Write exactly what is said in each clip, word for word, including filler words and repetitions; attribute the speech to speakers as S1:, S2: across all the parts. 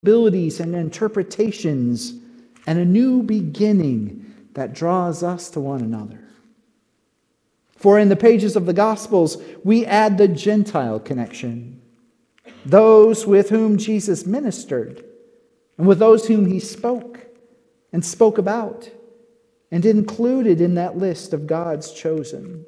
S1: abilities and interpretations and a new beginning that draws us to one another. For in the pages of the Gospels, we add the Gentile connection, those with whom Jesus ministered, and with those whom he spoke and spoke about, and included in that list of God's chosen.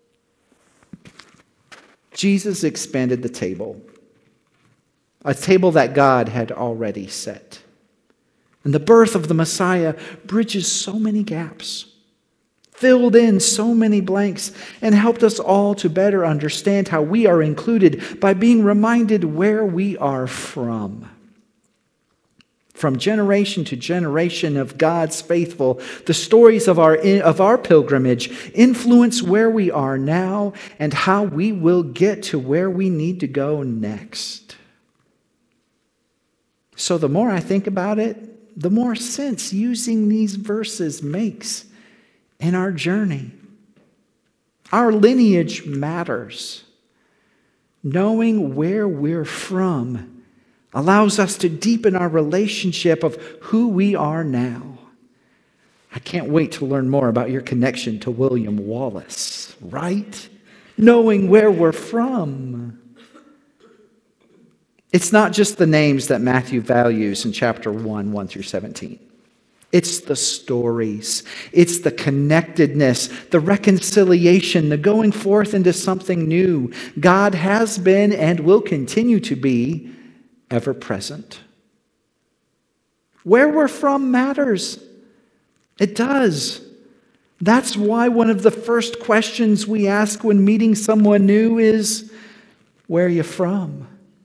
S1: Jesus expanded the table, a table that God had already set. And the birth of the Messiah bridges so many gaps, filled in so many blanks, and helped us all to better understand how we are included by being reminded where we are from. From generation to generation of God's faithful, the stories of our, of our pilgrimage influence where we are now and how we will get to where we need to go next. So the more I think about it, the more sense using these verses makes in our journey. Our lineage matters. Knowing where we're from allows us to deepen our relationship of who we are now. I can't wait to learn more about your connection to William Wallace, right? Knowing where we're from. It's not just the names that Matthew values in chapter one, one through seventeen. It's the stories. It's the connectedness, the reconciliation, the going forth into something new. God has been and will continue to be ever present. Where we're from matters. It does. That's why one of the first questions we ask when meeting someone new is, where are you from?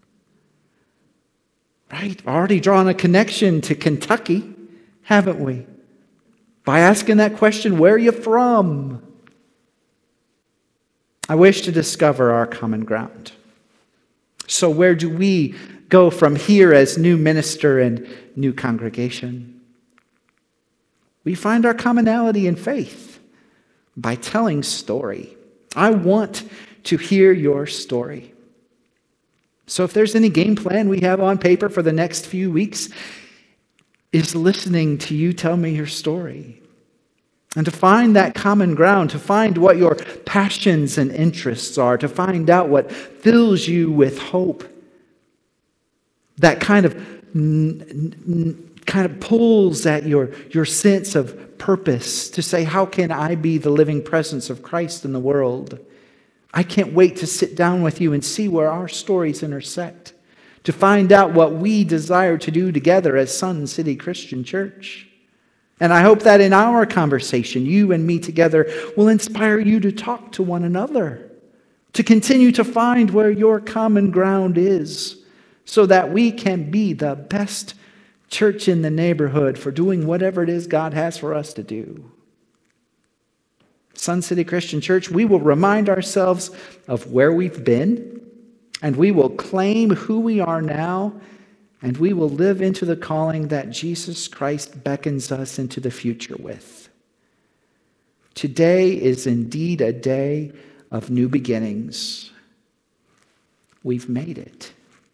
S1: Right? Already drawn a connection to Kentucky, haven't we? By asking that question, where are you from? I wish to discover our common ground. So where do we go from here as new minister and new congregation? We find our commonality in faith by telling story. I want to hear your story. So if there's any game plan we have on paper for the next few weeks, is listening to you tell me your story. And to find that common ground, to find what your passions and interests are, to find out what fills you with hope. That kind of kind of pulls at your, your sense of purpose to say, how can I be the living presence of Christ in the world? I can't wait to sit down with you and see where our stories intersect, to find out what we desire to do together as Sun City Christian Church. And I hope that in our conversation, you and me together will inspire you to talk to one another, to continue to find where your common ground is, so that we can be the best church in the neighborhood for doing whatever it is God has for us to do. Sun City Christian Church, we will remind ourselves of where we've been, and we will claim who we are now, and we will live into the calling that Jesus Christ beckons us into the future with. Today is indeed a day of new beginnings. We've made it.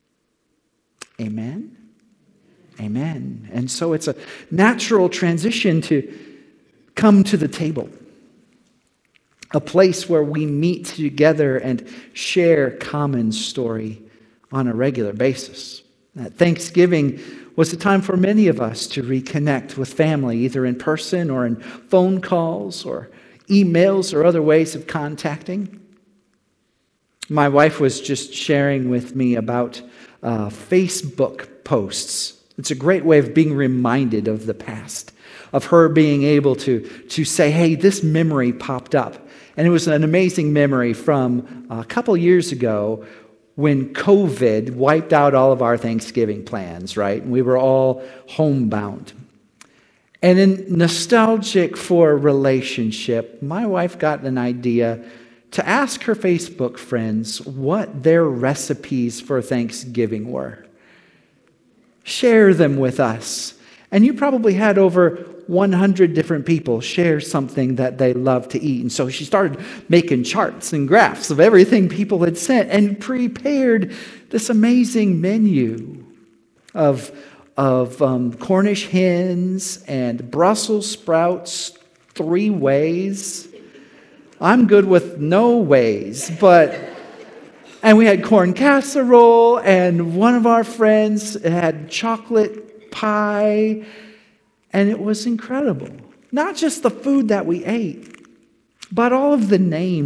S1: Amen? Amen. And so it's a natural transition to come to the table. A place where we meet together and share common story on a regular basis. That Thanksgiving was a time for many of us to reconnect with family, either in person or in phone calls or emails or other ways of contacting. My wife was just sharing with me about uh, Facebook posts. It's a great way of being reminded of the past, of her being able to, to say, hey, this memory popped up. And it was an amazing memory from a couple years ago when COVID wiped out all of our Thanksgiving plans, right? And we were all homebound. And in nostalgic for a relationship, my wife got an idea to ask her Facebook friends what their recipes for Thanksgiving were. Share them with us. And you probably had over one hundred different people share something that they love to eat. And so she started making charts and graphs of everything people had sent and prepared this amazing menu of of um, Cornish hens and Brussels sprouts three ways. I'm good with no ways, but, and we had corn casserole, and one of our friends had chocolate pie, and it was incredible. Not just the food that we ate, but all of the names